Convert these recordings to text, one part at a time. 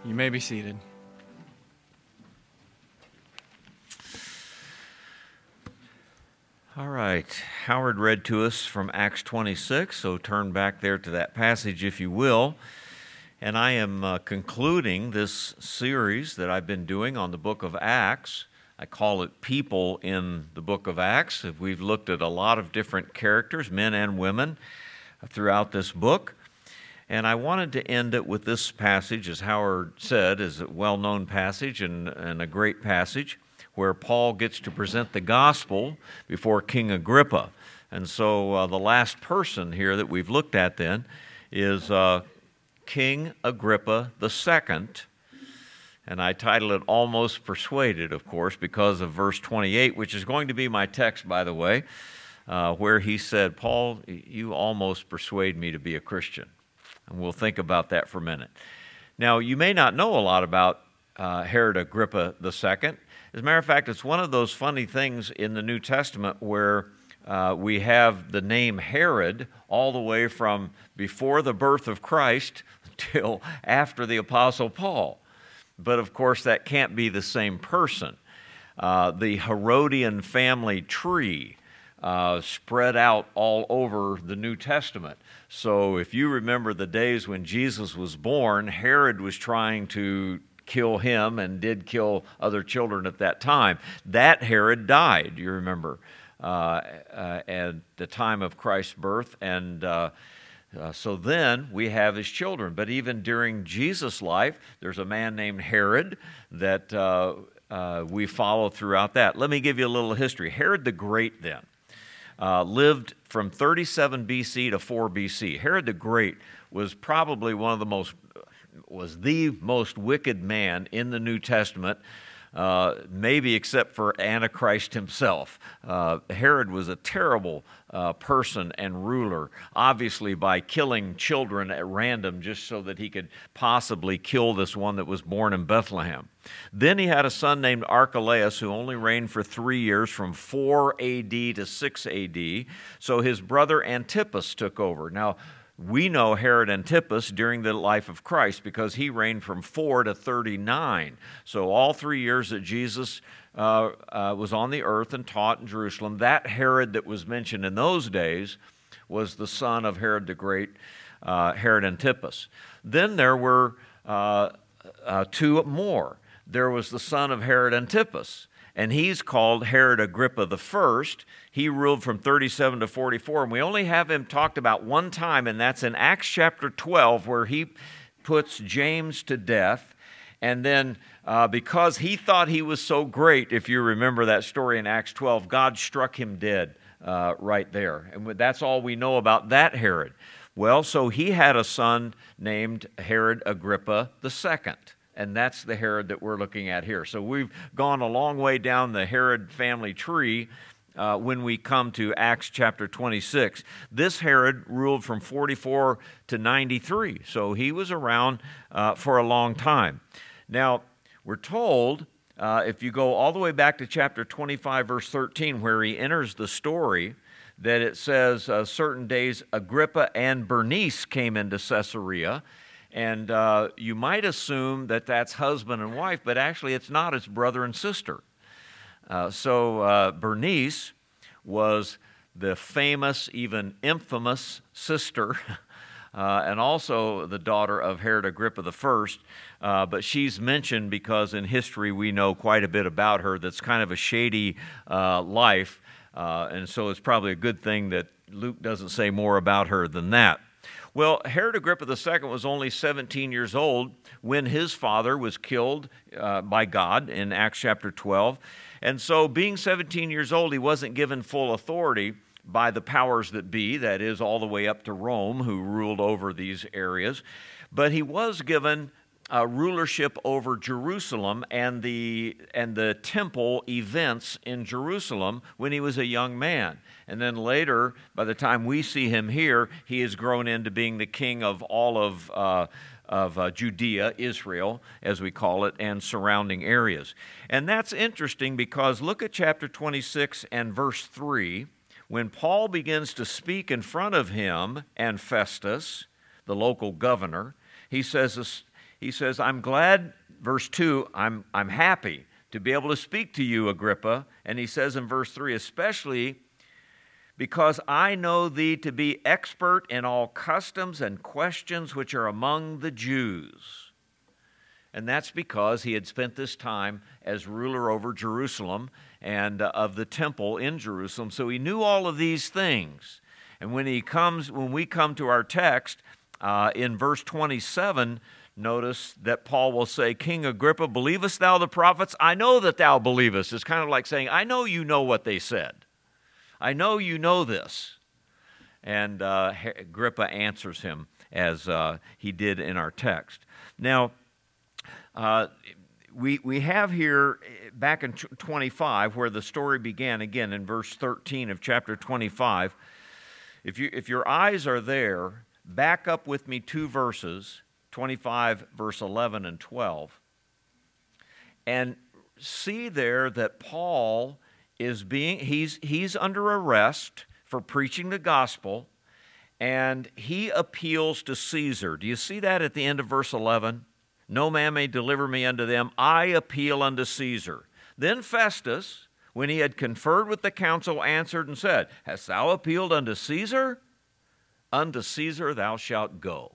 You may be seated. All right, Howard read to us from Acts 26, so turn back there to that passage if you will. And I am concluding this series that I've been doing on the book of Acts. I call it People in the book of Acts. We've looked at a lot of different characters, men and women, throughout this book. And I wanted to end it with this passage, as Howard said, is a well-known passage and a great passage, where Paul gets to present the gospel before King Agrippa. And so the last person here that we've looked at then is King Agrippa II. And I title it Almost Persuaded, of course, because of verse 28, which is going to be my text, by the way, where he said, Paul, you almost persuade me to be a Christian. And we'll think about that for a minute. Now, you may not know a lot about Herod Agrippa II. As a matter of fact, it's one of those funny things in the New Testament where we have the name Herod all the way from before the birth of Christ till after the Apostle Paul. But of course, that can't be the same person. The Herodian family tree spread out all over the New Testament. So if you remember the days when Jesus was born, Herod was trying to kill him and did kill other children at that time. That Herod died, you remember, at the time of Christ's birth. And so then we have his children. But even during Jesus' life, there's a man named Herod that we follow throughout that. Let me give you a little history. Herod the Great then lived from 37 BC to 4 BC. Herod the Great was probably was the most wicked man in the New Testament, maybe except for Antichrist himself. Herod was a terrible person and ruler, obviously by killing children at random just so that he could possibly kill this one that was born in Bethlehem. Then he had a son named Archelaus who only reigned for 3 years, from 4 AD to 6 AD. So his brother Antipas took over. Now, we know Herod Antipas during the life of Christ because he reigned from 4 to 39. So all 3 years that Jesus was on the earth and taught in Jerusalem, that Herod that was mentioned in those days was the son of Herod the Great, Herod Antipas. Then there were two more. There was the son of Herod Antipas, and he's called Herod Agrippa I. He ruled from 37 to 44, and we only have him talked about one time, and that's in Acts chapter 12, where he puts James to death. And then because he thought he was so great, if you remember that story in Acts 12, God struck him dead right there. And that's all we know about that Herod. Well, so he had a son named Herod Agrippa II. And that's the Herod that we're looking at here. So we've gone a long way down the Herod family tree when we come to Acts chapter 26. This Herod ruled from 44 to 93. So he was around for a long time. Now, we're told, if you go all the way back to chapter 25, verse 13, where he enters the story, that it says, certain days Agrippa and Bernice came into Caesarea. And you might assume that that's husband and wife, but actually it's not. It's brother and sister. So Bernice was the famous, even infamous sister, and also the daughter of Herod Agrippa I. But she's mentioned because in history we know quite a bit about her. That's kind of a shady life. And so it's probably a good thing that Luke doesn't say more about her than that. Well, Herod Agrippa II was only 17 years old when his father was killed by God in Acts chapter 12. And so being 17 years old, he wasn't given full authority by the powers that be, that is, all the way up to Rome, who ruled over these areas. But he was given rulership over Jerusalem and the temple events in Jerusalem when he was a young man. And then later, by the time we see him here, he has grown into being the king of all of Judea, Israel, as we call it, and surrounding areas. And that's interesting because look at chapter 26 and verse 3. When Paul begins to speak in front of him and Festus, the local governor, he says he says, I'm glad, verse 2, I'm happy to be able to speak to you, Agrippa. And he says in verse 3, especially because I know thee to be expert in all customs and questions which are among the Jews. And that's because he had spent this time as ruler over Jerusalem and of the temple in Jerusalem. So he knew all of these things. And when we come to our text, in verse 27, notice that Paul will say, King Agrippa, believest thou the prophets? I know that thou believest. It's kind of like saying, I know you know what they said. I know you know this. And Agrippa answers him as he did in our text. Now, we have here back in 25 where the story began, again in verse 13 of chapter 25. If your eyes are there, back up with me 2 verses, 25 verse 11 and 12, and see there that Paul is he's under arrest for preaching the gospel, and he appeals to Caesar. Do you see that at the end of verse 11? No man may deliver me unto them. I appeal unto Caesar. Then Festus, when he had conferred with the council, answered and said, Hast thou appealed unto Caesar? Unto Caesar thou shalt go.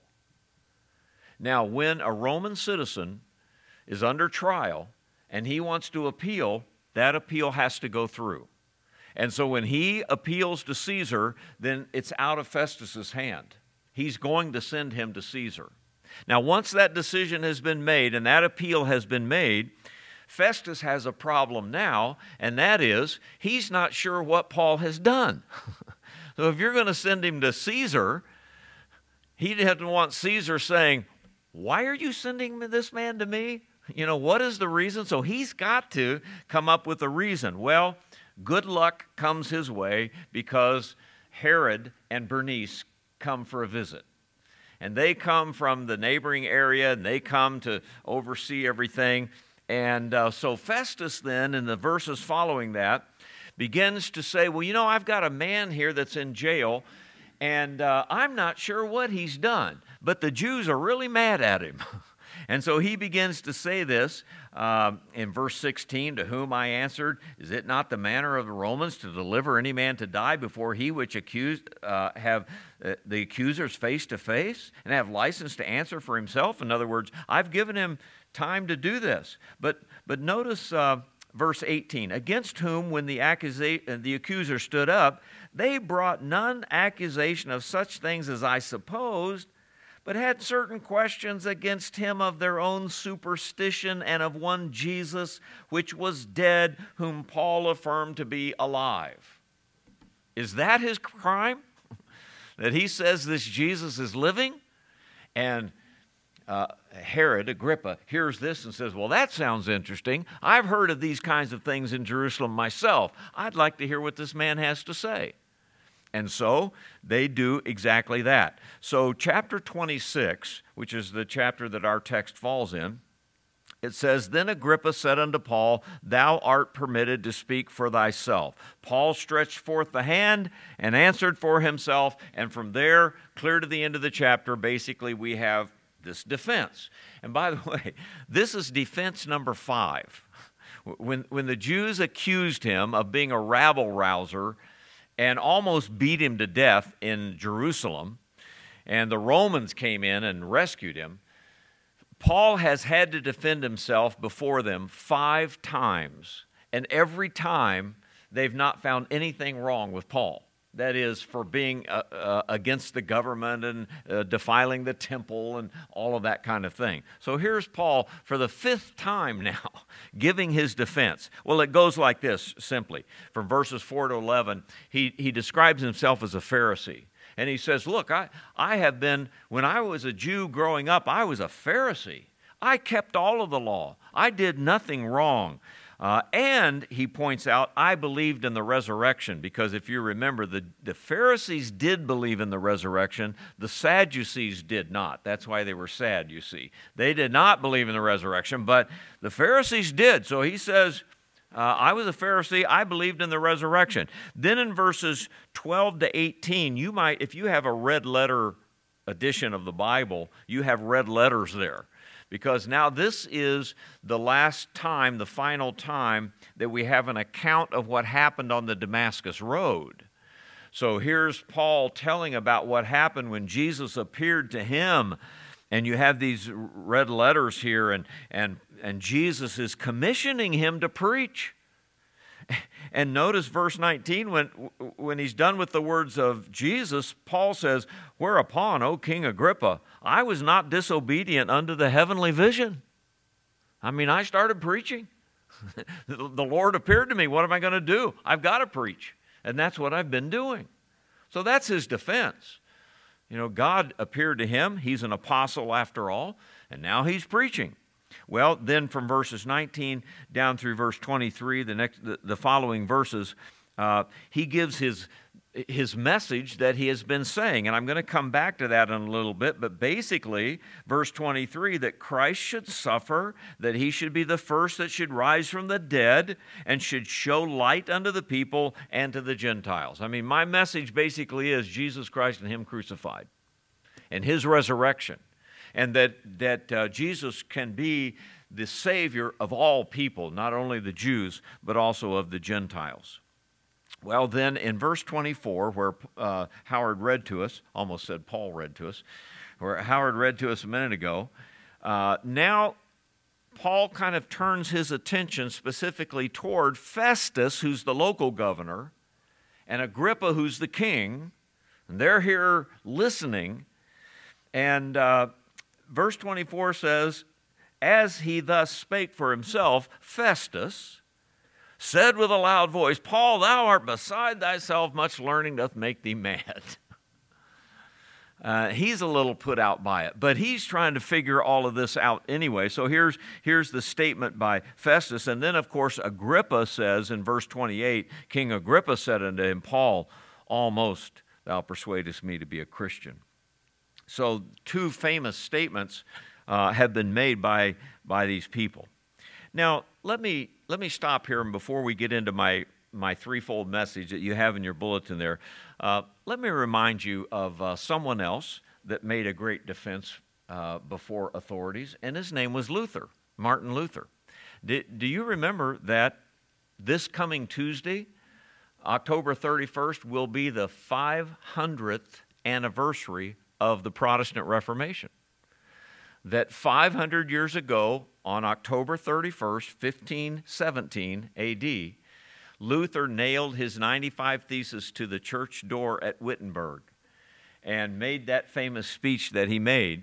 Now, when a Roman citizen is under trial and he wants to appeal, that appeal has to go through. And so when he appeals to Caesar, then it's out of Festus's hand. He's going to send him to Caesar. Now, once that decision has been made and that appeal has been made, Festus has a problem now, and that is he's not sure what Paul has done. So if you're going to send him to Caesar, he doesn't want Caesar saying, why are you sending this man to me? You know, what is the reason? So he's got to come up with a reason. Well, good luck comes his way because Herod and Bernice come for a visit. And they come from the neighboring area, and they come to oversee everything. And so Festus then, in the verses following that, begins to say, well, you know, I've got a man here that's in jail, and I'm not sure what he's done. But the Jews are really mad at him. And so he begins to say this in verse 16, to whom I answered, is it not the manner of the Romans to deliver any man to die before he which have the accusers face to face and have license to answer for himself? In other words, I've given him time to do this. But notice verse 18, against whom when the accuser stood up, they brought none accusation of such things as I supposed, but had certain questions against him of their own superstition and of one Jesus, which was dead, whom Paul affirmed to be alive. Is that his crime? That he says this Jesus is living? And Herod, Agrippa, hears this and says, well, that sounds interesting. I've heard of these kinds of things in Jerusalem myself. I'd like to hear what this man has to say. And so they do exactly that. So chapter 26, which is the chapter that our text falls in, it says, Then Agrippa said unto Paul, Thou art permitted to speak for thyself. Paul stretched forth the hand and answered for himself. And from there, clear to the end of the chapter, basically we have this defense. And by the way, this is defense number 5. When the Jews accused him of being a rabble-rouser and almost beat him to death in Jerusalem, and the Romans came in and rescued him, Paul has had to defend himself before them 5 times, and every time they've not found anything wrong with Paul. That is, for being against the government and defiling the temple and all of that kind of thing. So here's Paul for the 5th time now giving his defense. Well, it goes like this simply. From verses 4 to 11, he describes himself as a Pharisee. And he says, look, I have been, when I was a Jew growing up, I was a Pharisee. I kept all of the law. I did nothing wrong. And he points out, I believed in the resurrection, because if you remember, the Pharisees did believe in the resurrection. The Sadducees did not. That's why they were sad, you see. They did not believe in the resurrection, but the Pharisees did. So he says, I was a Pharisee, I believed in the resurrection. Then in verses 12 to 18, you might, if you have a red letter edition of the Bible, you have red letters there. because now this is the last time, the final time that we have an account of what happened on the Damascus Road. So here's Paul telling about what happened when Jesus appeared to him. And you have these red letters here, and Jesus is commissioning him to preach. And notice verse 19, when he's done with the words of Jesus, Paul says, "Whereupon, O King Agrippa, I was not disobedient unto the heavenly vision." I mean, I started preaching. The Lord appeared to me. What am I going to do? I've got to preach. And that's what I've been doing. So that's his defense. You know, God appeared to him. He's an apostle after all. And now he's preaching. Well, then from verses 19 down through verse 23, the following verses, he gives his message that he has been saying. And I'm going to come back to that in a little bit. But basically, verse 23, that Christ should suffer, that he should be the first that should rise from the dead, and should show light unto the people and to the Gentiles. I mean, my message basically is Jesus Christ and him crucified, and his resurrection. And that Jesus can be the Savior of all people, not only the Jews, but also of the Gentiles. Well, then in verse 24, where Howard read to us, almost said Paul read to us, where Howard read to us a minute ago, now Paul kind of turns his attention specifically toward Festus, who's the local governor, and Agrippa, who's the king, and they're here listening. And verse 24 says, "As he thus spake for himself, Festus said with a loud voice, Paul, thou art beside thyself, much learning doth make thee mad." He's a little put out by it, but he's trying to figure all of this out anyway. So here's the statement by Festus. And then, of course, Agrippa says in verse 28, King Agrippa said unto him, "Paul, almost thou persuadest me to be a Christian." So two famous statements have been made by these people. Now, let me stop here, and before we get into my threefold message that you have in your bulletin there, let me remind you of someone else that made a great defense before authorities, and his name was Luther, Martin Luther. Do you remember that this coming Tuesday, October 31st, will be the 500th anniversary of the Protestant Reformation? That 500 years ago, on October 31st, 1517 AD, Luther nailed his 95 Theses to the church door at Wittenberg and made that famous speech that he made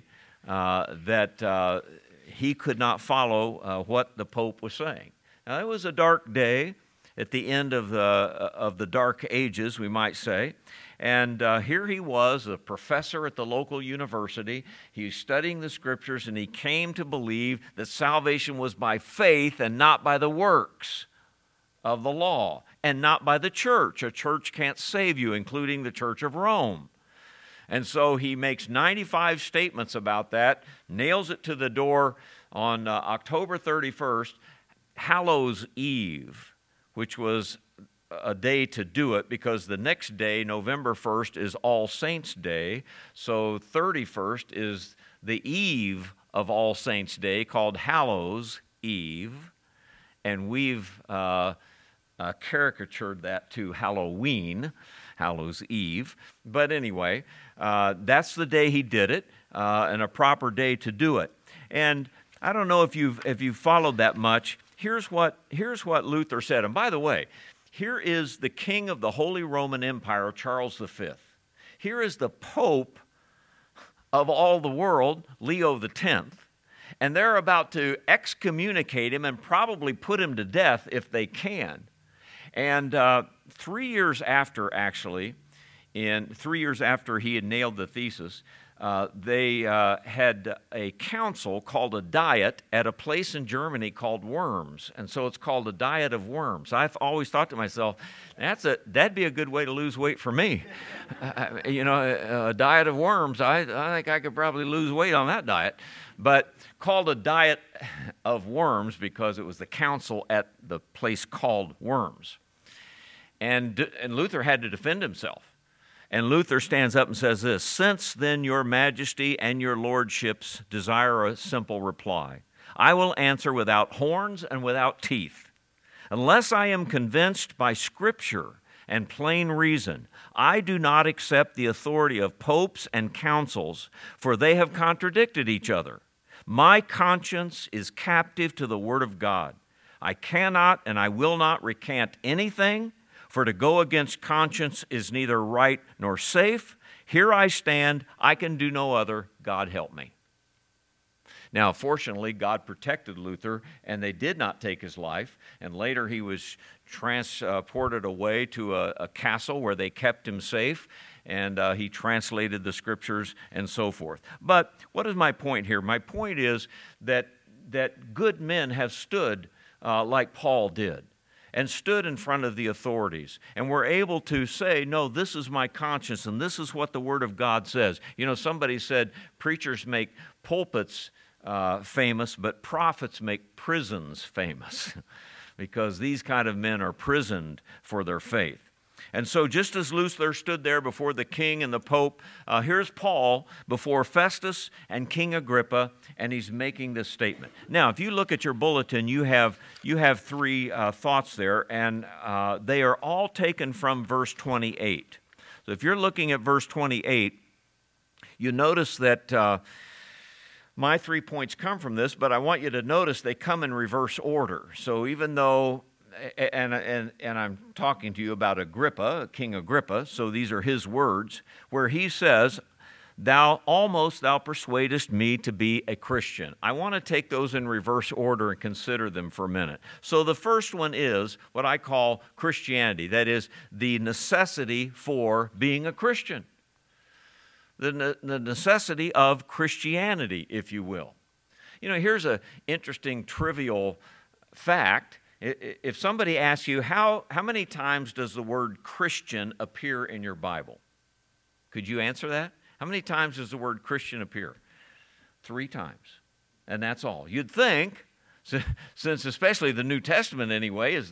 that he could not follow what the Pope was saying. Now, it was a dark day at the end of the Dark Ages, we might say. And here he was, a professor at the local university. He was studying the Scriptures, and he came to believe that salvation was by faith and not by the works of the law, and not by the church. A church can't save you, including the Church of Rome. And so he makes 95 statements about that, nails it to the door on October 31st, Hallows Eve, which was a day to do it because the next day, November 1st, is All Saints' Day. So 31st is the eve of All Saints' Day, called Hallows Eve. And we've caricatured that to Halloween, Hallows Eve. But anyway, that's the day he did it, and a proper day to do it. And I don't know if you've followed that much. Here's what Luther said. And by the way, here is the king of the Holy Roman Empire, Charles V. Here is the Pope of all the world, Leo X. And they're about to excommunicate him and probably put him to death if they can. And 3 years after, actually, 3 years after he had nailed the thesis, they had a council called a diet at a place in Germany called Worms. And so it's called a diet of worms. I've always thought to myself, that'd be a good way to lose weight for me. A diet of worms, I think I could probably lose weight on that diet. But called a diet of worms because it was the council at the place called Worms. And Luther had to defend himself. And Luther stands up and says this, "Since then your majesty and your lordships desire a simple reply, I will answer without horns and without teeth. Unless I am convinced by Scripture and plain reason, I do not accept the authority of popes and councils, for they have contradicted each other. My conscience is captive to the Word of God. I cannot and I will not recant anything, for to go against conscience is neither right nor safe. Here I stand, I can do no other. God help me." Now, fortunately, God protected Luther, and they did not take his life. And later he was transported away to a castle where they kept him safe, and he translated the Scriptures and so forth. But what is my point here? My point is that good men have stood like Paul did, and stood in front of the authorities, and were able to say, no, this is my conscience, and this is what the Word of God says. You know, somebody said preachers make pulpits famous, but prophets make prisons famous, because these kind of men are prisoned for their faith. And so just as Luther stood there before the king and the pope, here's Paul before Festus and King Agrippa, and he's making this statement. Now, if you look at your bulletin, you have three thoughts there, and they are all taken from verse 28. So if you're looking at verse 28, you notice that my 3 points come from this, but I want you to notice they come in reverse order. So even though, and I'm talking to you about Agrippa, King Agrippa, so these are his words, where he says, thou persuadest me to be a Christian. I want to take those in reverse order and consider them for a minute. So the first one is what I call Christianity, that is the necessity for being a Christian. The necessity of Christianity, if you will. You know, here's an interesting trivial fact. If somebody asks you, how many times does the word Christian appear in your Bible? Could you answer that? How many times does the word Christian appear? 3 times. And that's all. You'd think, since especially the New Testament anyway is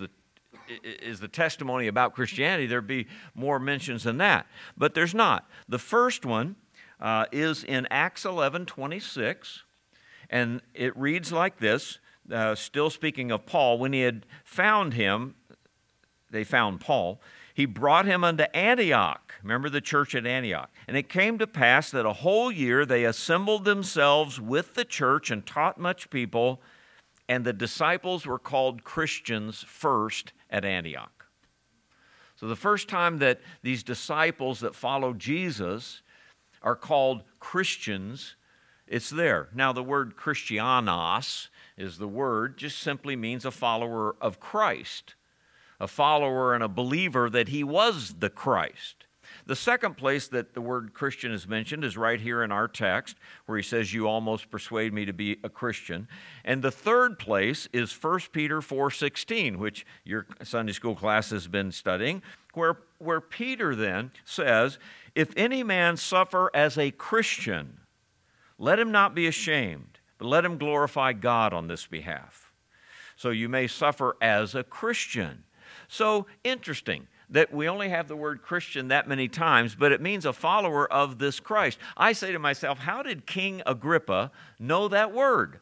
the testimony about Christianity, there'd be more mentions than that. But there's not. The first one is in Acts 11:26, and it reads like this, still speaking of Paul. When he had found him, they found Paul, he brought him unto Antioch. Remember the church at Antioch. And it came to pass that a whole year they assembled themselves with the church and taught much people, and the disciples were called Christians first at Antioch. So the first time that these disciples that followed Jesus are called Christians, it's there. Now the word Christianos is the word, just simply means a follower of Christ, a follower and a believer that he was the Christ. The second place that the word Christian is mentioned is right here in our text, where he says, you almost persuade me to be a Christian. And the third place is 1 Peter 4:16, which your Sunday school class has been studying, where Peter then says, if any man suffer as a Christian, let him not be ashamed, but let him glorify God on this behalf. So you may suffer as a Christian. So interesting that we only have the word Christian that many times, but it means a follower of this Christ. I say to myself, how did King Agrippa know that word?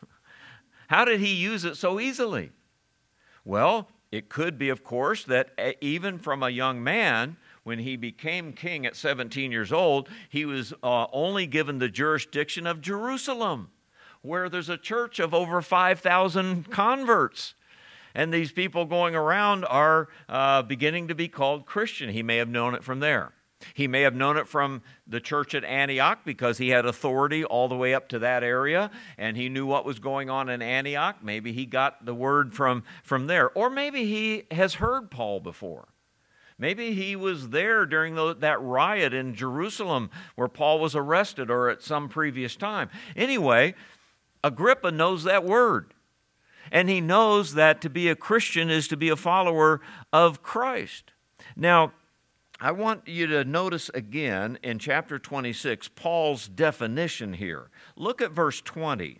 How did he use it so easily? Well, it could be, of course, that even from a young man, when he became king at 17 years old, he was only given the jurisdiction of Jerusalem, where there's a church of over 5,000 converts. And these people going around are beginning to be called Christian. He may have known it from there. He may have known it from the church at Antioch because he had authority all the way up to that area, and he knew what was going on in Antioch. Maybe he got the word from there. Or maybe he has heard Paul before. Maybe he was there during that riot in Jerusalem where Paul was arrested, or at some previous time. Anyway, Agrippa knows that word. And he knows that to be a Christian is to be a follower of Christ. Now, I want you to notice again in chapter 26, Paul's definition here. Look at verse 20.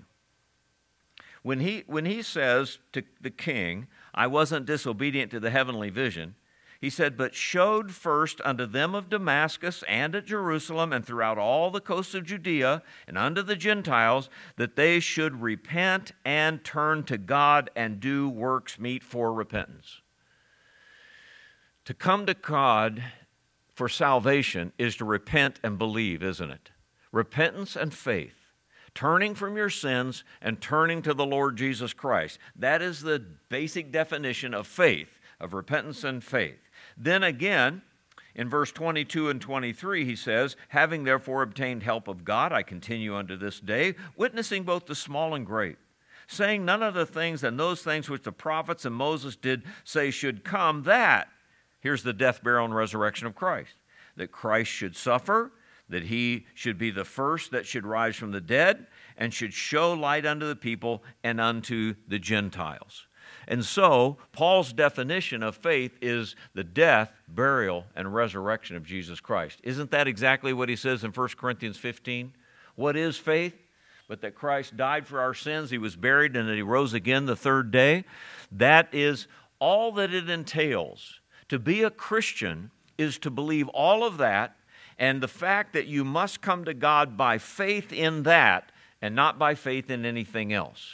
When he says to the king, I wasn't disobedient to the heavenly vision, He said, but showed first unto them of Damascus and at Jerusalem and throughout all the coasts of Judea and unto the Gentiles that they should repent and turn to God and do works meet for repentance. To come to God for salvation is to repent and believe, isn't it? Repentance and faith. Turning from your sins and turning to the Lord Jesus Christ. That is the basic definition of faith, of repentance and faith. Then again, in verse 22 and 23, he says, having therefore obtained help of God, I continue unto this day, witnessing both the small and great, saying none of the things than those things which the prophets and Moses did say should come, that, here's the death, burial, and resurrection of Christ, that Christ should suffer, that he should be the first that should rise from the dead, and should show light unto the people and unto the Gentiles. And so, Paul's definition of faith is the death, burial, and resurrection of Jesus Christ. Isn't that exactly what he says in 1 Corinthians 15? What is faith? But that Christ died for our sins, he was buried, and that he rose again the third day. That is all that it entails. To be a Christian is to believe all of that, and the fact that you must come to God by faith in that and not by faith in anything else.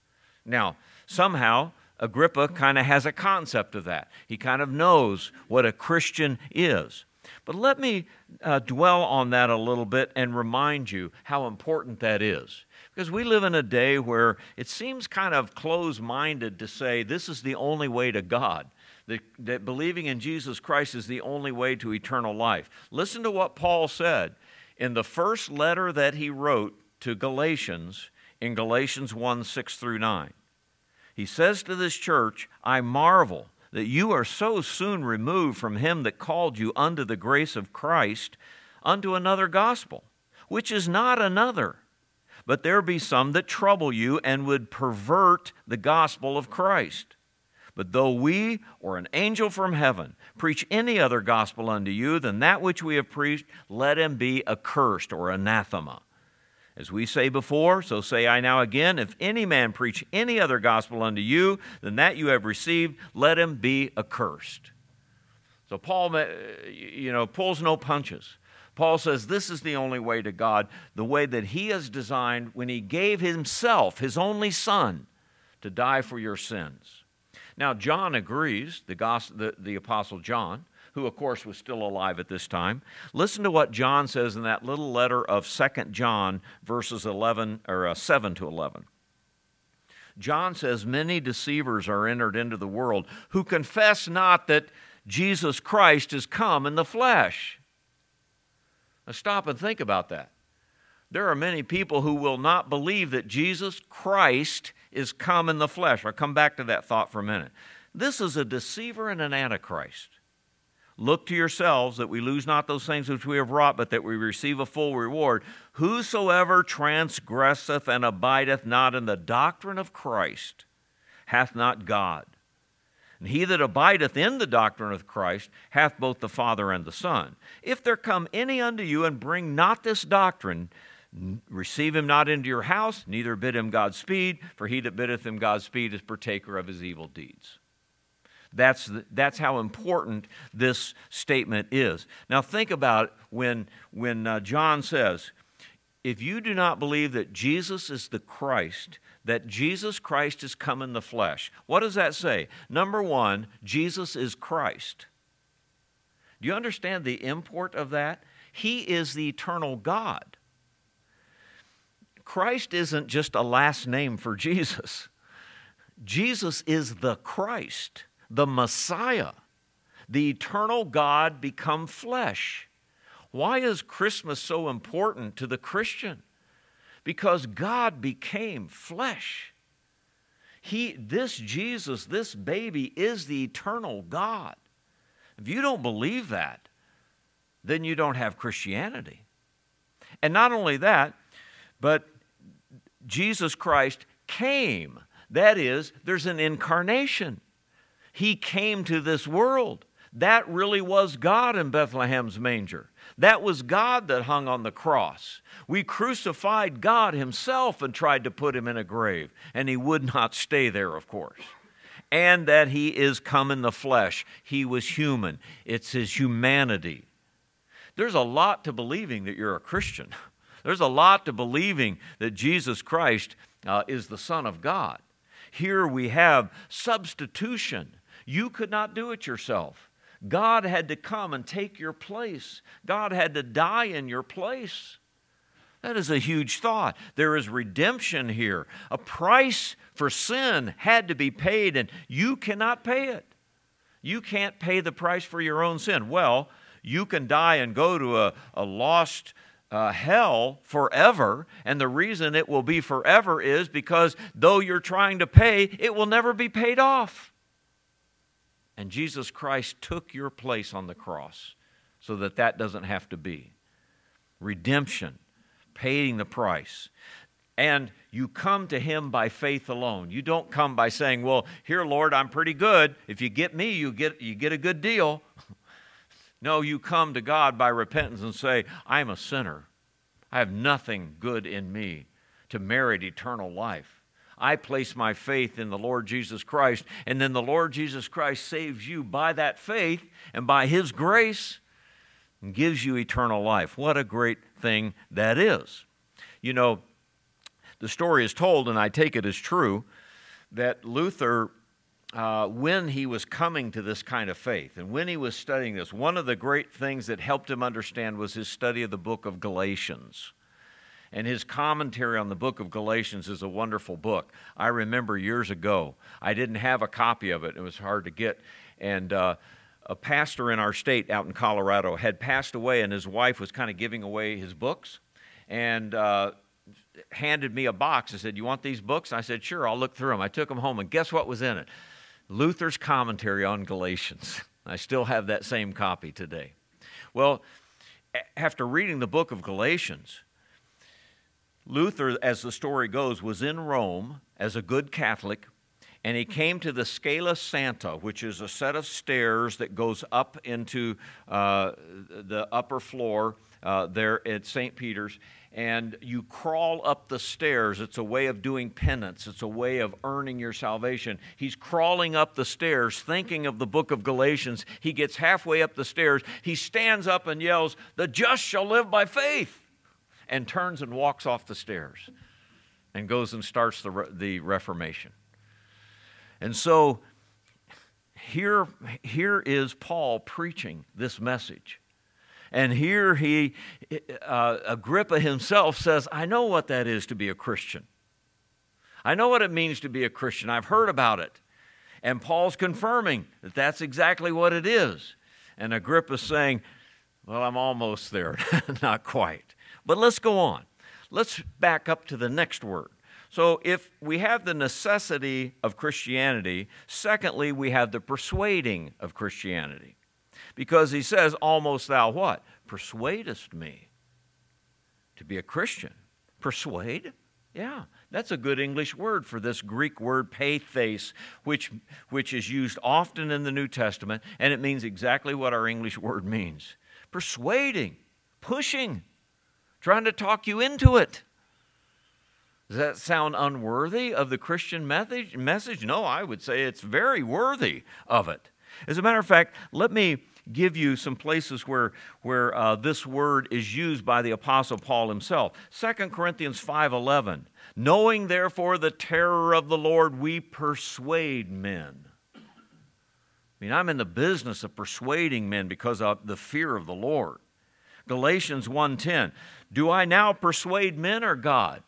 Now, somehow, Agrippa kind of has a concept of that. He kind of knows what a Christian is. But let me dwell on that a little bit and remind you how important that is. Because we live in a day where it seems kind of closed-minded to say this is the only way to God, that believing in Jesus Christ is the only way to eternal life. Listen to what Paul said in the first letter that he wrote to Galatians, in Galatians 1, 6 through 9. He says to this church, I marvel that you are so soon removed from him that called you unto the grace of Christ unto another gospel, which is not another. But there be some that trouble you and would pervert the gospel of Christ. But though we or an angel from heaven preach any other gospel unto you than that which we have preached, let him be accursed or anathema. As we say before, so say I now again, if any man preach any other gospel unto you than that you have received, let him be accursed. So Paul, pulls no punches. Paul says this is the only way to God, the way that he has designed when he gave himself, his only son, to die for your sins. Now, John agrees, the Apostle John, who, of course, was still alive at this time. Listen to what John says in that little letter of 2 John, verses 7 to 11. John says, many deceivers are entered into the world who confess not that Jesus Christ is come in the flesh. Now, stop and think about that. There are many people who will not believe that Jesus Christ is come in the flesh. I'll come back to that thought for a minute. This is a deceiver and an antichrist. Look to yourselves that we lose not those things which we have wrought, but that we receive a full reward. Whosoever transgresseth and abideth not in the doctrine of Christ hath not God. And he that abideth in the doctrine of Christ hath both the Father and the Son. If there come any unto you and bring not this doctrine, receive him not into your house, neither bid him Godspeed, for he that biddeth him Godspeed is partaker of his evil deeds. That's how important this statement is. Now think about when John says, if you do not believe that Jesus is the Christ, that Jesus Christ is come in the flesh, what does that say? Number one, Jesus is Christ. Do you understand the import of that? He is the eternal God. Christ isn't just a last name for Jesus. Jesus is the Christ, the Messiah, the eternal God become flesh. Why is Christmas so important to the Christian? Because God became flesh. This Jesus, this baby, is the eternal God. If you don't believe that, then you don't have Christianity. And not only that, but Jesus Christ came. That is, there's an incarnation. He came to this world. That really was God in Bethlehem's manger. That was God that hung on the cross. We crucified God himself and tried to put him in a grave, and he would not stay there, of course. and that he is come in the flesh. He was human. It's his humanity. There's a lot to believing that you're a Christian. There's a lot to believing that Jesus Christ is the Son of God. Here we have substitution. You could not do it yourself. God had to come and take your place. God had to die in your place. That is a huge thought. There is redemption here. A price for sin had to be paid, and you cannot pay it. You can't pay the price for your own sin. Well, you can die and go to a lost hell forever, and the reason it will be forever is because though you're trying to pay, it will never be paid off. And Jesus Christ took your place on the cross so that that doesn't have to be. Redemption, paying the price. And you come to Him by faith alone. You don't come by saying, well, here, Lord, I'm pretty good. If you get me, you get a good deal. No, you come to God by repentance and say, I'm a sinner. I have nothing good in me to merit eternal life. I place my faith in the Lord Jesus Christ, and then the Lord Jesus Christ saves you by that faith and by His grace and gives you eternal life. What a great thing that is. You know, the story is told, and I take it as true, that Luther, when he was coming to this kind of faith and when he was studying this, one of the great things that helped him understand was his study of the book of Galatians. And his commentary on the book of Galatians is a wonderful book. I remember years ago, I didn't have a copy of it. It was hard to get. And a pastor in our state out in Colorado had passed away, and his wife was kind of giving away his books and handed me a box and said, you want these books? I said, sure, I'll look through them. I took them home, and guess what was in it? Luther's commentary on Galatians. I still have that same copy today. Well, after reading the book of Galatians, Luther, as the story goes, was in Rome as a good Catholic, and he came to the Scala Santa, which is a set of stairs that goes up into the upper floor there at St. Peter's, and you crawl up the stairs. It's a way of doing penance. It's a way of earning your salvation. He's crawling up the stairs, thinking of the book of Galatians. He gets halfway up the stairs. He stands up and yells, "The just shall live by faith," and turns and walks off the stairs and goes and starts the Reformation. And so here is Paul preaching this message. And here Agrippa himself says, I know what that is to be a Christian. I know what it means to be a Christian. I've heard about it. And Paul's confirming that that's exactly what it is. And Agrippa's saying, well, I'm almost there. Not quite. But let's go on. Let's back up to the next word. So if we have the necessity of Christianity, secondly, we have the persuading of Christianity. Because he says, almost thou what? Persuadest me to be a Christian. Persuade? Yeah, that's a good English word for this Greek word peithes, which is used often in the New Testament, and it means exactly what our English word means. Persuading, pushing, trying to talk you into it. Does that sound unworthy of the Christian message? No, I would say it's very worthy of it. As a matter of fact, let me give you some places where this word is used by the Apostle Paul himself. 2 Corinthians 5:11, knowing therefore the terror of the Lord, we persuade men. I mean, I'm in the business of persuading men because of the fear of the Lord. Galatians 1:10, do I now persuade men or God?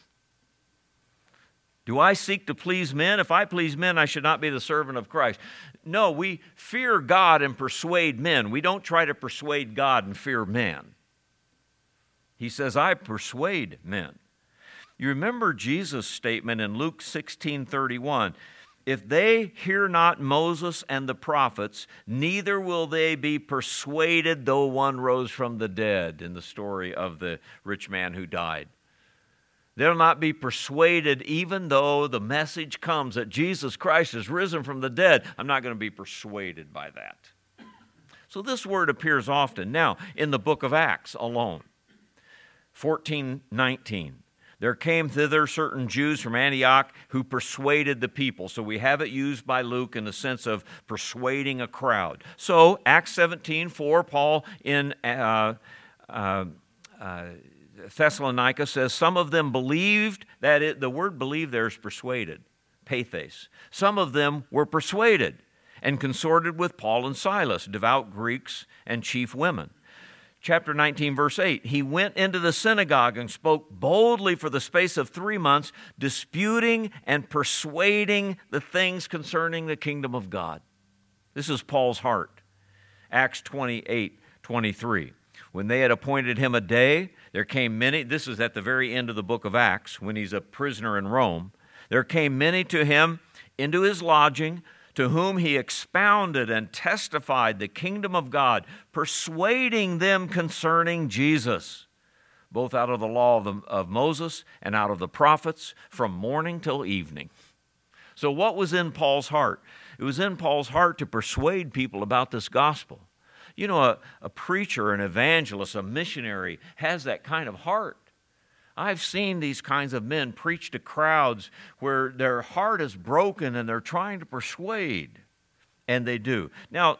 Do I seek to please men? If I please men, I should not be the servant of Christ. No, we fear God and persuade men. We don't try to persuade God and fear men. He says, I persuade men. You remember Jesus' statement in Luke 16:31, if they hear not Moses and the prophets, neither will they be persuaded though one rose from the dead, in the story of the rich man who died. They'll not be persuaded even though the message comes that Jesus Christ is risen from the dead. I'm not going to be persuaded by that. So this word appears often. Now, in the book of Acts alone, 14:19, There came thither certain Jews from Antioch who persuaded the people. So we have it used by Luke in the sense of persuading a crowd. So Acts 17:4, Paul in Thessalonica says, some of them believed, the word believe there is persuaded, pathes. Some of them were persuaded and consorted with Paul and Silas, devout Greeks and chief women. Chapter 19, verse 8, he went into the synagogue and spoke boldly for the space of 3 months, disputing and persuading the things concerning the kingdom of God. This is Paul's heart. Acts 28:23. When they had appointed him a day, there came many, this is at the very end of the book of Acts, when he's a prisoner in Rome, there came many to him into his lodging, to whom he expounded and testified the kingdom of God, persuading them concerning Jesus, both out of the law of Moses and out of the prophets, from morning till evening. So what was in Paul's heart? It was in Paul's heart to persuade people about this gospel. You know, a preacher, an evangelist, a missionary has that kind of heart. I've seen these kinds of men preach to crowds where their heart is broken and they're trying to persuade, and they do. Now,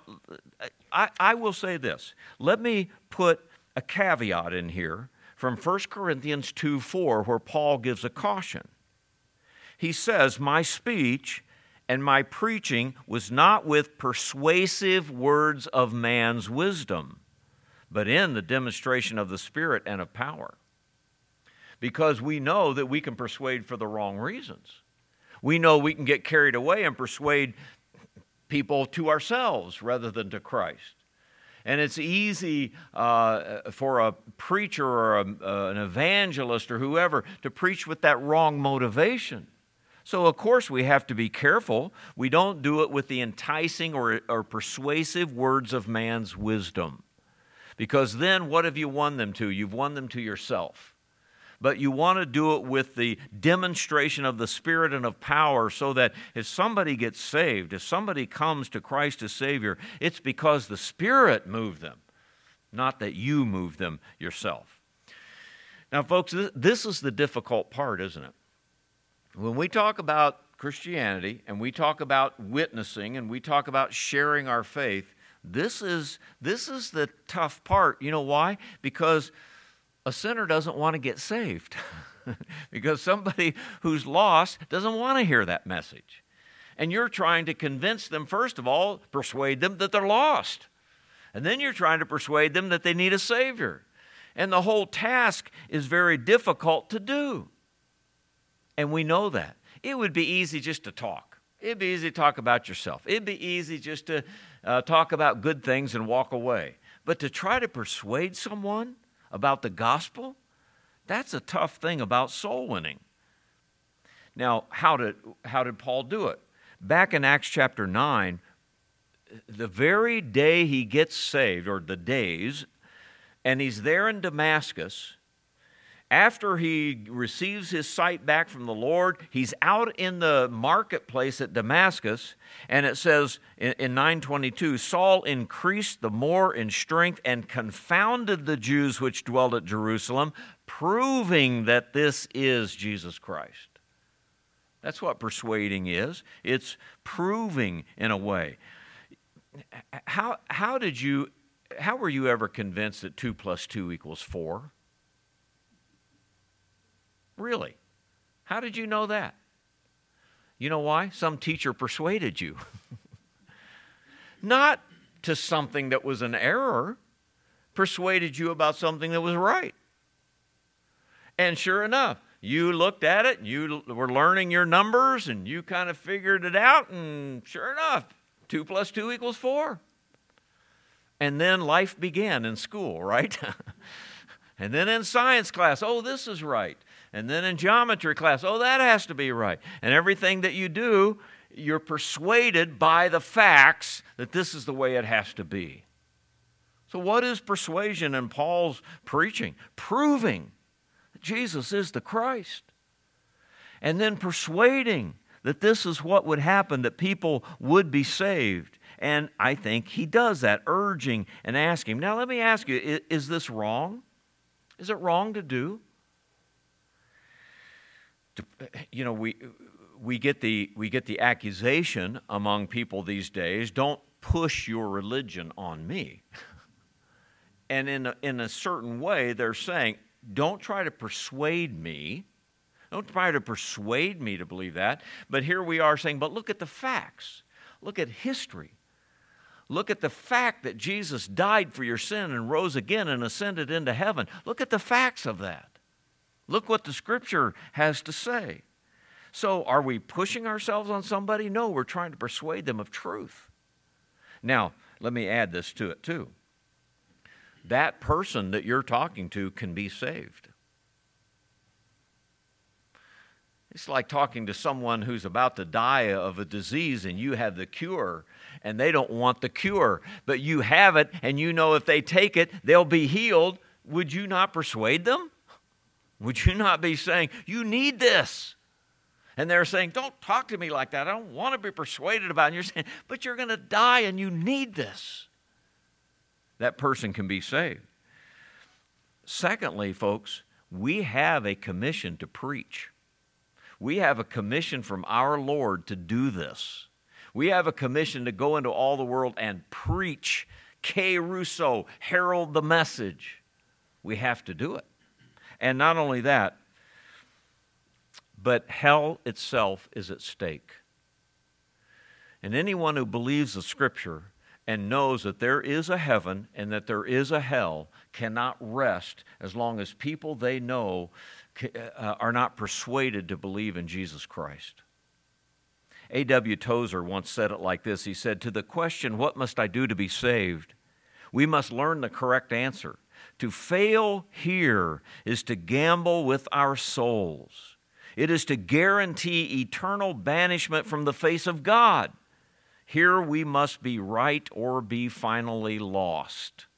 I will say this. Let me put a caveat in here from 1 Corinthians 2:4, where Paul gives a caution. He says, my speech and my preaching was not with persuasive words of man's wisdom, but in the demonstration of the Spirit and of power. Because we know that we can persuade for the wrong reasons. We know we can get carried away and persuade people to ourselves rather than to Christ. And it's easy for a preacher or an evangelist or whoever to preach with that wrong motivation. So, of course, we have to be careful. We don't do it with the enticing or persuasive words of man's wisdom. Because then what have you won them to? You've won them to yourself. But you want to do it with the demonstration of the Spirit and of power, so that if somebody gets saved, if somebody comes to Christ as Savior, it's because the Spirit moved them, not that you moved them yourself. Now, folks, this is the difficult part, isn't it? When we talk about Christianity and we talk about witnessing and we talk about sharing our faith, this is the tough part. You know why? Because a sinner doesn't want to get saved. Because somebody who's lost doesn't want to hear that message. And you're trying to convince them, first of all, persuade them that they're lost. And then you're trying to persuade them that they need a Savior. And the whole task is very difficult to do. And we know that. It would be easy just to talk. It'd be easy to talk about yourself. It'd be easy just to talk about good things and walk away. But to try to persuade someone about the gospel, that's a tough thing about soul winning. Now, how did Paul do it? Back in Acts chapter 9, the very day he gets saved, or the days, and he's there in Damascus, after he receives his sight back from the Lord, he's out in the marketplace at Damascus, and it says in 9:22, Saul increased the more in strength and confounded the Jews which dwelt at Jerusalem, proving that this is Jesus Christ. That's what persuading is. It's proving in a way. How were you ever convinced that 2 + 2 = 4? Really? How did you know that? You know why? Some teacher persuaded you. Not to something that was an error, persuaded you about something that was right. And sure enough, you looked at it, you were learning your numbers, and you kind of figured it out, and sure enough, 2 + 2 = 4. And then life began in school, right? And then in science class, oh, this is right. And then in geometry class, oh, that has to be right. And everything that you do, you're persuaded by the facts that this is the way it has to be. So what is persuasion in Paul's preaching? Proving that Jesus is the Christ. And then persuading that this is what would happen, that people would be saved. And I think he does that, urging and asking. Now let me ask you, is this wrong? Is it wrong to do? You know, we get the accusation among people these days, don't push your religion on me. And in a certain way, they're saying, don't try to persuade me. Don't try to persuade me to believe that. But here we are saying, but look at the facts. Look at history. Look at the fact that Jesus died for your sin and rose again and ascended into heaven. Look at the facts of that. Look what the Scripture has to say. So are we pushing ourselves on somebody? No, we're trying to persuade them of truth. Now, let me add this to it too. That person that you're talking to can be saved. It's like talking to someone who's about to die of a disease and you have the cure and they don't want the cure, but you have it and you know if they take it, they'll be healed. Would you not persuade them? Would you not be saying, you need this? And they're saying, don't talk to me like that. I don't want to be persuaded about it. And you're saying, but you're going to die and you need this. That person can be saved. Secondly, folks, we have a commission to preach. We have a commission from our Lord to do this. We have a commission to go into all the world and preach, kerusso, herald the message. We have to do it. And not only that, but hell itself is at stake. And anyone who believes the Scripture and knows that there is a heaven and that there is a hell cannot rest as long as people they know are not persuaded to believe in Jesus Christ. A.W. Tozer once said it like this. He said, to the question, what must I do to be saved? We must learn the correct answer. To fail here is to gamble with our souls. It is to guarantee eternal banishment from the face of God. Here we must be right or be finally lost.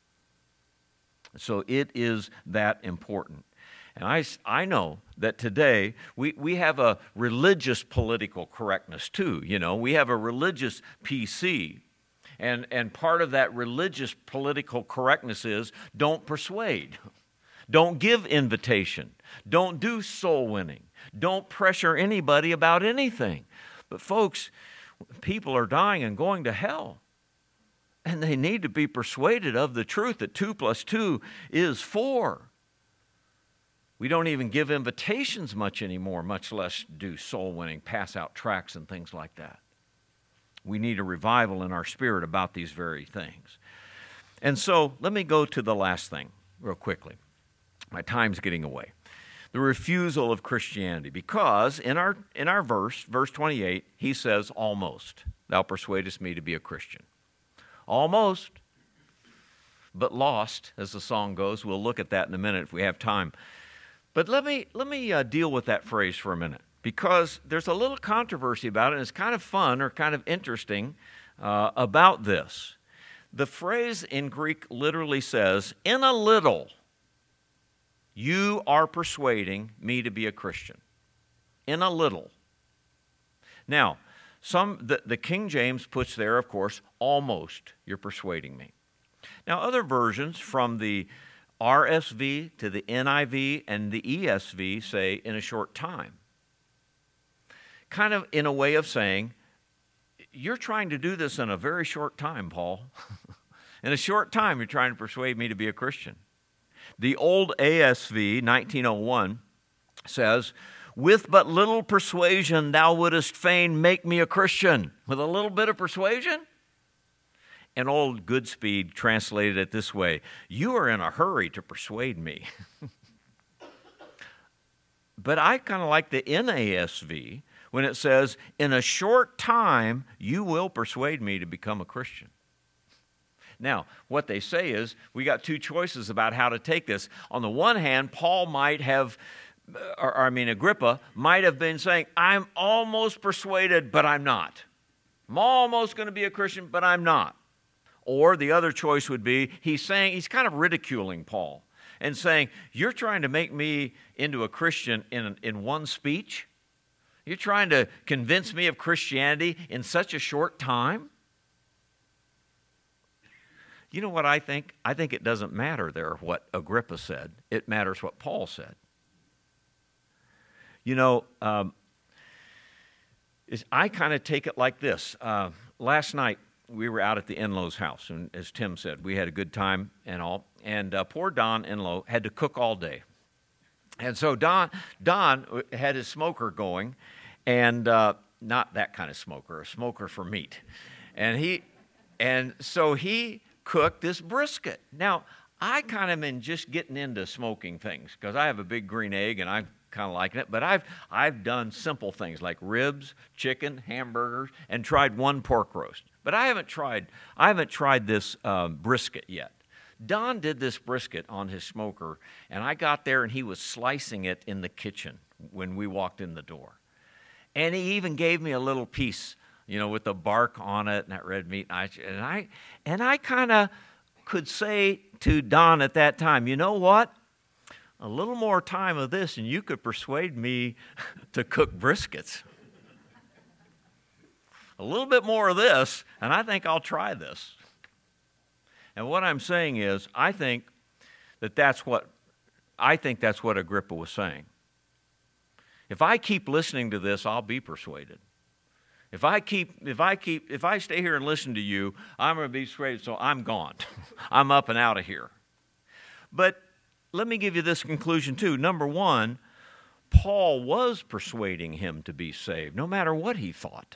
So it is that important. And I know that today we have a religious political correctness too. You know, we have a religious PC. And part of that religious political correctness is don't persuade. Don't give invitation. Don't do soul winning. Don't pressure anybody about anything. But folks, people are dying and going to hell. And they need to be persuaded of the truth that 2 + 2 is 4. We don't even give invitations much anymore, much less do soul winning, pass out tracts and things like that. We need a revival in our spirit about these very things. And so let me go to the last thing real quickly. My time's getting away. The refusal of Christianity. Because in our verse 28, he says, almost, thou persuadest me to be a Christian. Almost, but lost, as the song goes. We'll look at that in a minute if we have time. But let me deal with that phrase for a minute, because there's a little controversy about it, and it's kind of fun or kind of interesting about this. The phrase in Greek literally says, in a little, you are persuading me to be a Christian. In a little. Now, the King James puts there, of course, almost, you're persuading me. Now, other versions from the RSV to the NIV and the ESV say in a short time. Kind of in a way of saying, you're trying to do this in a very short time, Paul. In a short time, you're trying to persuade me to be a Christian. The old ASV, 1901, says, with but little persuasion thou wouldest fain make me a Christian. With a little bit of persuasion? And old Goodspeed translated it this way, you are in a hurry to persuade me. But I kind of like the NASV when it says, in a short time you will persuade me to become a Christian. Now, what they say is, we got two choices about how to take this. On the one hand, Paul might have, Agrippa might have been saying, I'm almost persuaded, but I'm not. I'm almost going to be a Christian, but I'm not. Or the other choice would be, he's kind of ridiculing Paul and saying, you're trying to make me into a Christian in one speech? You're trying to convince me of Christianity in such a short time? You know what I think? I think it doesn't matter there what Agrippa said. It matters what Paul said. You know, I kind of take it like this. Last night, we were out at the Enlow's house, and as Tim said, we had a good time and all. And poor Don Enlow had to cook all day. And so Don had his smoker going, and not that kind of smoker, a smoker for meat. And so he cooked this brisket. Now, I kind of am just getting into smoking things because I have a big green egg and I'm kind of liking it. But I've done simple things like ribs, chicken, hamburgers, and tried one pork roast. But I haven't tried this brisket yet. Don did this brisket on his smoker, and I got there and he was slicing it in the kitchen when we walked in the door. And he even gave me a little piece, with the bark on it and that red meat. And I kind of could say to Don at that time, you know what? A little more time of this and you could persuade me to cook briskets. A little bit more of this, and I think I'll try this. And what I'm saying is, I think that's what Agrippa was saying. If I keep listening to this, I'll be persuaded. If I stay here and listen to you, I'm going to be persuaded, so I'm gone. I'm up and out of here. But let me give you this conclusion too. Number one, Paul was persuading him to be saved, no matter what he thought.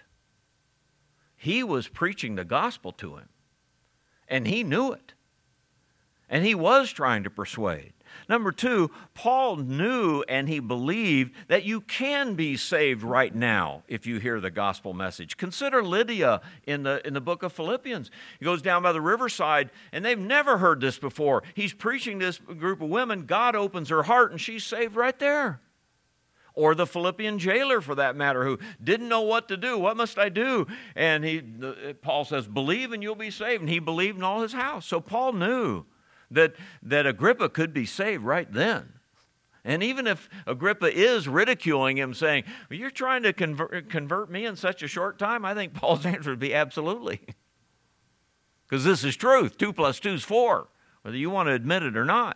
He was preaching the gospel to him, and he knew it. And he was trying to persuade. Number two, Paul knew and he believed that you can be saved right now if you hear the gospel message. Consider Lydia in the book of Philippians. He goes down by the riverside and they've never heard this before. He's preaching to this group of women. God opens her heart and she's saved right there. Or the Philippian jailer, for that matter, who didn't know what to do. What must I do? And Paul says, believe and you'll be saved. And he believed in all his house. So Paul knew that Agrippa could be saved right then. And even if Agrippa is ridiculing him, saying, well, you're trying to convert me in such a short time, I think Paul's answer would be absolutely. Because this is truth. 2 + 2 is 4, whether you want to admit it or not.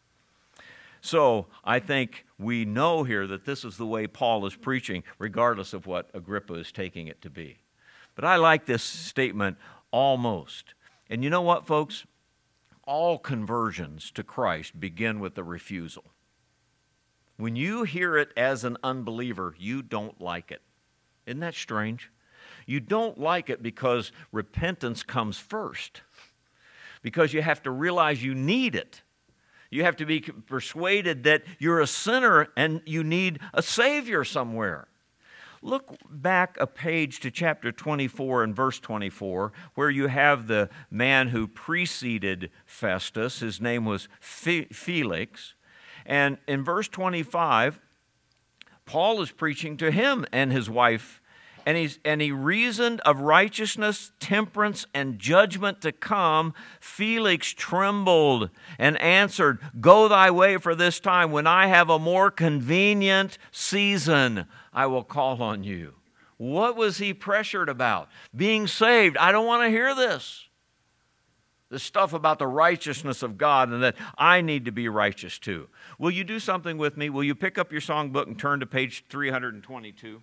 So I think we know here that this is the way Paul is preaching, regardless of what Agrippa is taking it to be. But I like this statement, almost. And you know what, folks? All conversions to Christ begin with a refusal. When you hear it as an unbeliever, you don't like it. Isn't that strange? You don't like it because repentance comes first. Because you have to realize you need it. You have to be persuaded that you're a sinner and you need a Savior somewhere. Look back a page to chapter 24 and verse 24, where you have the man who preceded Festus. His name was Felix. And in verse 25, Paul is preaching to him and his wife, and he reasoned of righteousness, temperance, and judgment to come. Felix trembled and answered, go thy way for this time. When I have a more convenient season, I will call on you. What was he pressured about? Being saved. I don't want to hear this. The stuff about the righteousness of God and that I need to be righteous too. Will you do something with me? Will you pick up your songbook and turn to page 322?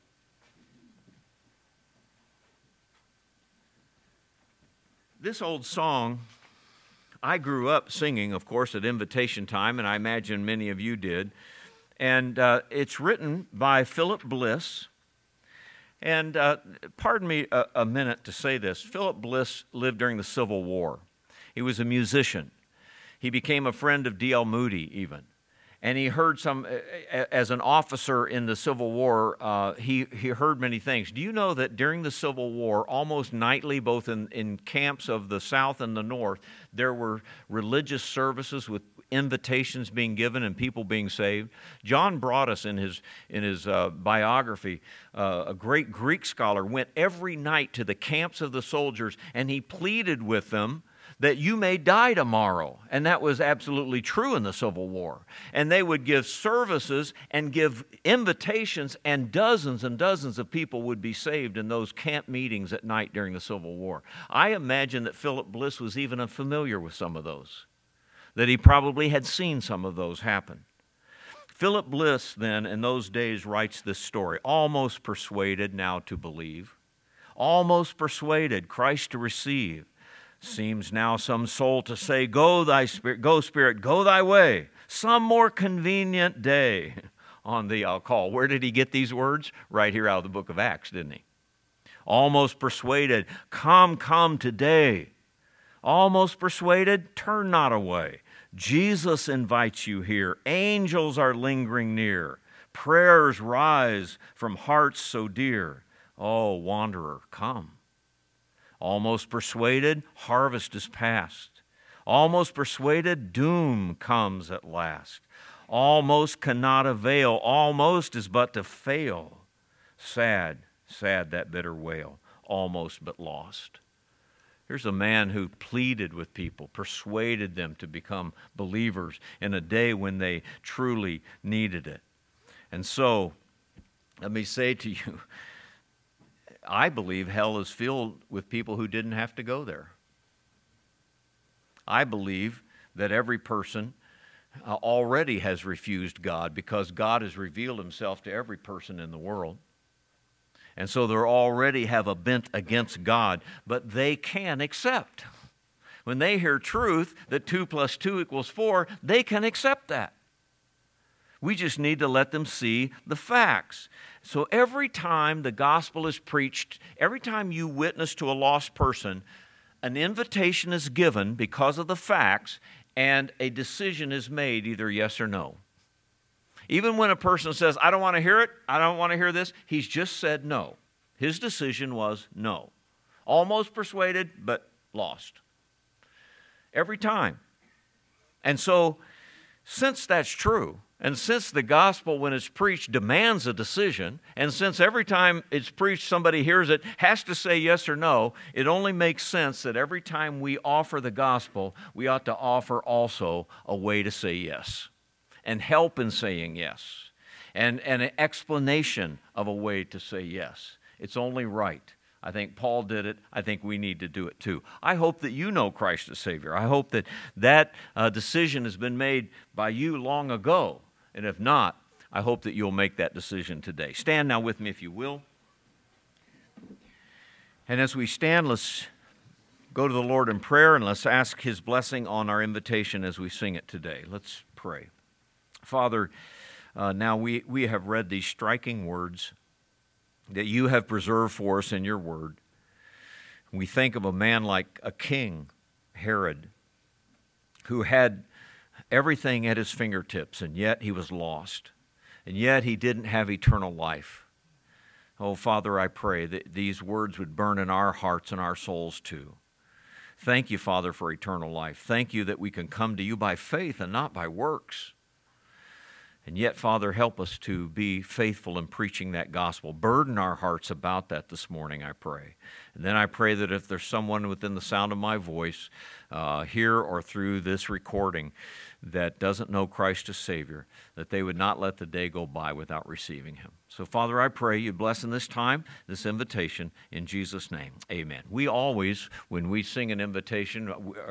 This old song, I grew up singing, of course, at invitation time, and I imagine many of you did. And it's written by Philip Bliss. And pardon me a minute to say this. Philip Bliss lived during the Civil War. He was a musician. He became a friend of D.L. Moody even. And he heard as an officer in the Civil War, he heard many things. Do you know that during the Civil War, almost nightly, both in camps of the South and the North, there were religious services with invitations being given and people being saved? John Broadus, in his biography, a great Greek scholar, went every night to the camps of the soldiers, and he pleaded with them that you may die tomorrow. And that was absolutely true in the Civil War. And they would give services and give invitations, and dozens of people would be saved in those camp meetings at night during the Civil War. I imagine that Philip Bliss was even familiar with some of those, that he probably had seen some of those happen. Philip Bliss then in those days writes this story, almost persuaded now to believe, almost persuaded Christ to receive. Seems now some soul to say, go Spirit, go thy way, some more convenient day on thee I'll call. Where did he get these words? Right here out of the book of Acts, didn't he? Almost persuaded, come today. Almost persuaded, turn not away. Jesus invites you here. Angels are lingering near. Prayers rise from hearts so dear. Oh, wanderer, come. Almost persuaded, harvest is past. Almost persuaded, doom comes at last. Almost cannot avail. Almost is but to fail. Sad, sad that bitter wail. Almost but lost. Here's a man who pleaded with people, persuaded them to become believers in a day when they truly needed it. And so, let me say to you, I believe hell is filled with people who didn't have to go there. I believe that every person already has refused God because God has revealed himself to every person in the world. And so they already have a bent against God, but they can accept. When they hear truth, that 2 + 2 = 4, they can accept that. We just need to let them see the facts. So every time the gospel is preached, every time you witness to a lost person, an invitation is given because of the facts, and a decision is made, either yes or no. Even when a person says, I don't want to hear it, I don't want to hear this, he's just said no. His decision was no. Almost persuaded, but lost. Every time. And so, since that's true, and since the gospel, when it's preached, demands a decision, and since every time it's preached, somebody hears it, has to say yes or no, it only makes sense that every time we offer the gospel, we ought to offer also a way to say yes, and help in saying yes, and an explanation of a way to say yes. It's only right. I think Paul did it. I think we need to do it too. I hope that you know Christ as Savior. I hope that that decision has been made by you long ago. And if not, I hope that you'll make that decision today. Stand now with me if you will. And as we stand, let's go to the Lord in prayer and let's ask His blessing on our invitation as we sing it today. Let's pray. Father, now we have read these striking words that you have preserved for us in your word. We think of a man like a king, Herod, who had everything at his fingertips, and yet he was lost, and yet he didn't have eternal life. Oh, Father, I pray that these words would burn in our hearts and our souls too. Thank you, Father, for eternal life. Thank you that we can come to you by faith and not by works. And yet, Father, help us to be faithful in preaching that gospel. Burden our hearts about that this morning, I pray. And then I pray that if there's someone within the sound of my voice, here or through this recording, that doesn't know Christ as Savior, that they would not let the day go by without receiving Him. So, Father, I pray you bless in this time, this invitation, in Jesus' name. Amen. We always, when we sing an invitation,